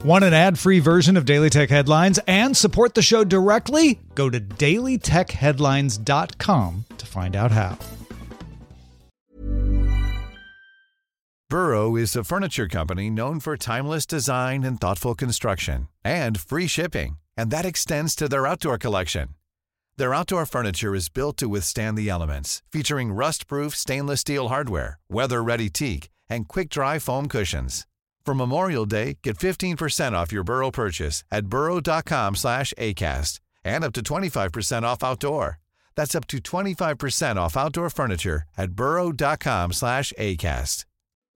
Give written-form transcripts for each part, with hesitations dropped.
Want an ad-free version of Daily Tech Headlines and support the show directly? Go to dailytechheadlines.com to find out how. Burrow is a furniture company known for timeless design and thoughtful construction, and free shipping, and that extends to their outdoor collection. Their outdoor furniture is built to withstand the elements, featuring rust-proof stainless steel hardware, weather-ready teak, and quick-dry foam cushions. For Memorial Day, get 15% off your Burrow purchase at burrow.com/ACAST and up to 25% off outdoor. That's up to 25% off outdoor furniture at burrow.com/ACAST.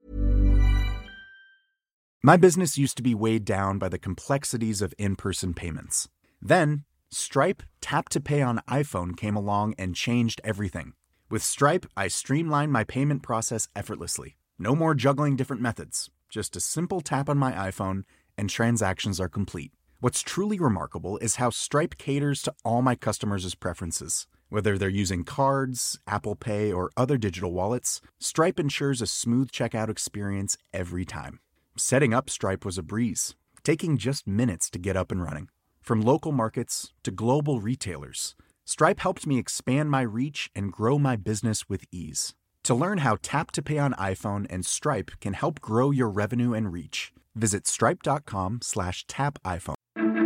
My business used to be weighed down by the complexities of in-person payments. Then, Stripe Tap to Pay on iPhone came along and changed everything. With Stripe, I streamlined my payment process effortlessly. No more juggling different methods. Just a simple tap on my iPhone and transactions are complete. What's truly remarkable is how Stripe caters to all my customers' preferences. Whether they're using cards, Apple Pay, or other digital wallets, Stripe ensures a smooth checkout experience every time. Setting up Stripe was a breeze, taking just minutes to get up and running. From local markets to global retailers, Stripe helped me expand my reach and grow my business with ease. To learn how Tap to Pay on iPhone and Stripe can help grow your revenue and reach, visit stripe.com/tapiphone.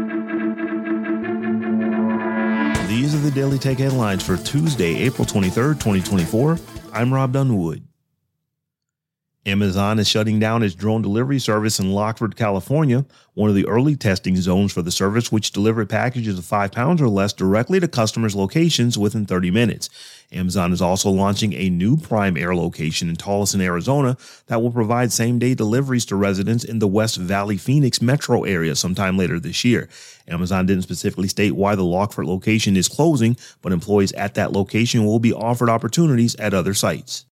These are the Daily Tech Headlines for Tuesday, April 23rd, 2024. I'm Rob Dunwood. Amazon is shutting down its drone delivery service in Lockford, California, one of the early testing zones for the service, which delivered packages of 5 pounds or less directly to customers' locations within 30 minutes. Amazon is also launching a new Prime Air location in Tolleson, Arizona, that will provide same-day deliveries to residents in the West Valley Phoenix metro area sometime later this year. Amazon didn't specifically state why the Lockford location is closing, but employees at that location will be offered opportunities at other sites.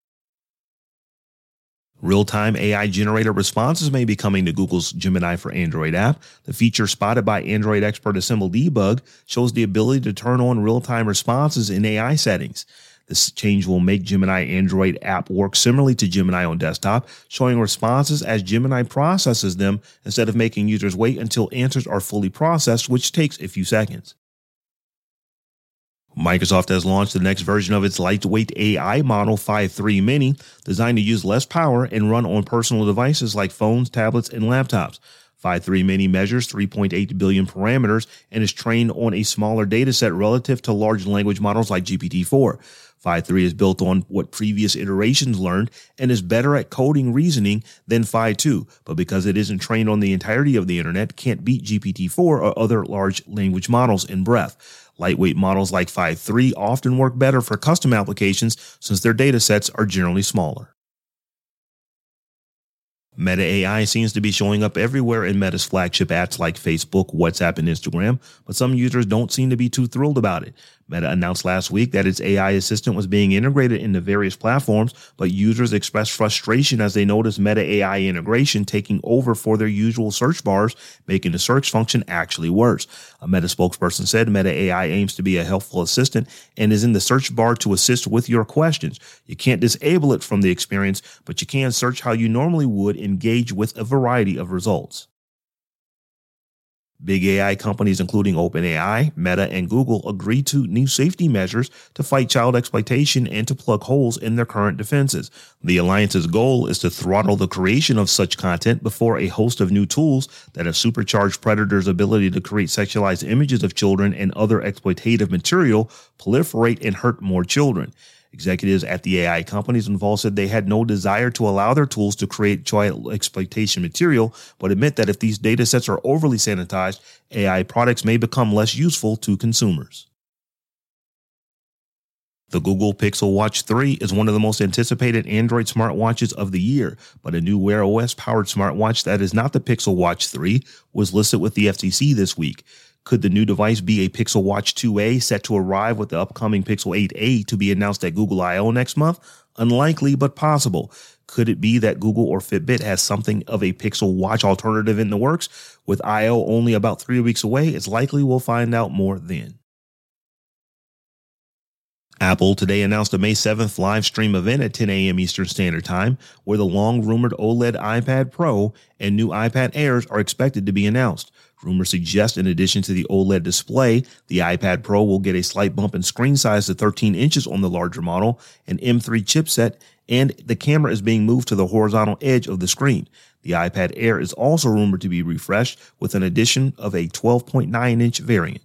Real-time AI-generated responses may be coming to Google's Gemini for Android app. The feature spotted by Android expert Assemble Debug shows the ability to turn on real-time responses in AI settings. This change will make Gemini Android app work similarly to Gemini on desktop, showing responses as Gemini processes them instead of making users wait until answers are fully processed, which takes a few seconds. Microsoft has launched the next version of its lightweight AI model, Phi 3 Mini, designed to use less power and run on personal devices like phones, tablets, and laptops. Phi 3 Mini measures 3.8 billion parameters and is trained on a smaller dataset relative to large language models like GPT-4. Phi 3 is built on what previous iterations learned and is better at coding reasoning than Phi 2, but because it isn't trained on the entirety of the internet, can't beat GPT-4 or other large language models in breadth. Lightweight models like Phi 3 often work better for custom applications since their datasets are generally smaller. Meta AI seems to be showing up everywhere in Meta's flagship apps like Facebook, WhatsApp, and Instagram, but some users don't seem to be too thrilled about it. Meta announced last week that its AI assistant was being integrated into various platforms, but users expressed frustration as they noticed Meta AI integration taking over for their usual search bars, making the search function actually worse. A Meta spokesperson said Meta AI aims to be a helpful assistant and is in the search bar to assist with your questions. You can't disable it from the experience, but you can search how you normally would, engage with a variety of results. Big AI companies including OpenAI, Meta, and Google agreed to new safety measures to fight child exploitation and to plug holes in their current defenses. The alliance's goal is to throttle the creation of such content before a host of new tools that have supercharged predators' ability to create sexualized images of children and other exploitative material proliferate and hurt more children. Executives at the AI companies involved said they had no desire to allow their tools to create child exploitation material, but admit that if these data sets are overly sanitized, AI products may become less useful to consumers. The Google Pixel Watch 3 is one of the most anticipated Android smartwatches of the year, but a new Wear OS-powered smartwatch that is not the Pixel Watch 3 was listed with the FCC this week. Could the new device be a Pixel Watch 2a set to arrive with the upcoming Pixel 8a to be announced at Google I/O next month? Unlikely, but possible. Could it be that Google or Fitbit has something of a Pixel Watch alternative in the works? With I/O only about 3 weeks away, it's likely we'll find out more then. Apple today announced a May 7th live stream event at 10 a.m. Eastern Standard Time, where the long-rumored OLED iPad Pro and new iPad Airs are expected to be announced. Rumors suggest in addition to the OLED display, the iPad Pro will get a slight bump in screen size to 13 inches on the larger model, an M3 chipset, and the camera is being moved to the horizontal edge of the screen. The iPad Air is also rumored to be refreshed with an addition of a 12.9-inch variant.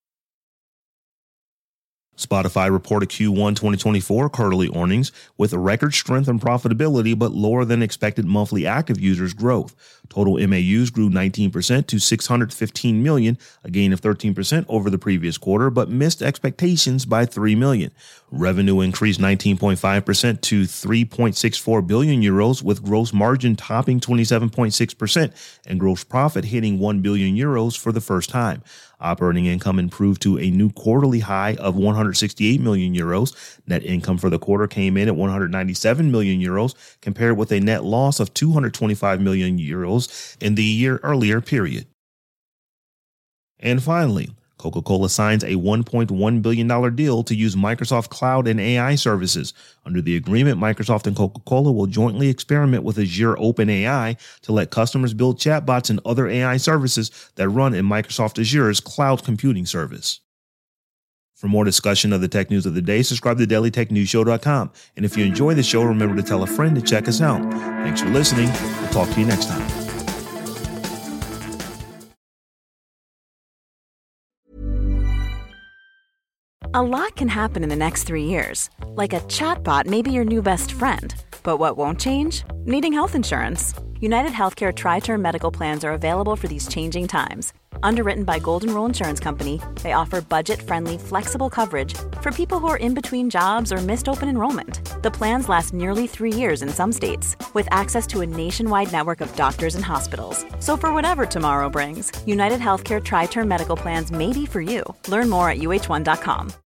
Spotify reported Q1 2024 quarterly earnings with a record strength and profitability, but lower than expected monthly active users growth. Total MAUs grew 19% to 615 million, a gain of 13% over the previous quarter, but missed expectations by 3 million. Revenue increased 19.5% to 3.64 billion euros, with gross margin topping 27.6% and gross profit hitting 1 billion euros for the first time. Operating income improved to a new quarterly high of 168 million euros. Net income for the quarter came in at 197 million euros, compared with a net loss of 225 million euros in the year earlier period. And finally, Coca-Cola signs a $1.1 billion deal to use Microsoft Cloud and AI services. Under the agreement, Microsoft and Coca-Cola will jointly experiment with Azure OpenAI to let customers build chatbots and other AI services that run in Microsoft Azure's cloud computing service. For more discussion of the tech news of the day, subscribe to dailytechnewsshow.com. And if you enjoy the show, remember to tell a friend to check us out. Thanks for listening. We'll talk to you next time. A lot can happen in the next 3 years. Like a chatbot may be your new best friend. But what won't change? Needing health insurance. United Healthcare Tri-Term Medical Plans are available for these changing times. Underwritten by Golden Rule Insurance Company, they offer budget-friendly, flexible coverage for people who are in between jobs or missed open enrollment. The plans last nearly 3 years in some states, with access to a nationwide network of doctors and hospitals. So for whatever tomorrow brings, United Healthcare Tri-Term Medical Plans may be for you. Learn more at uh1.com.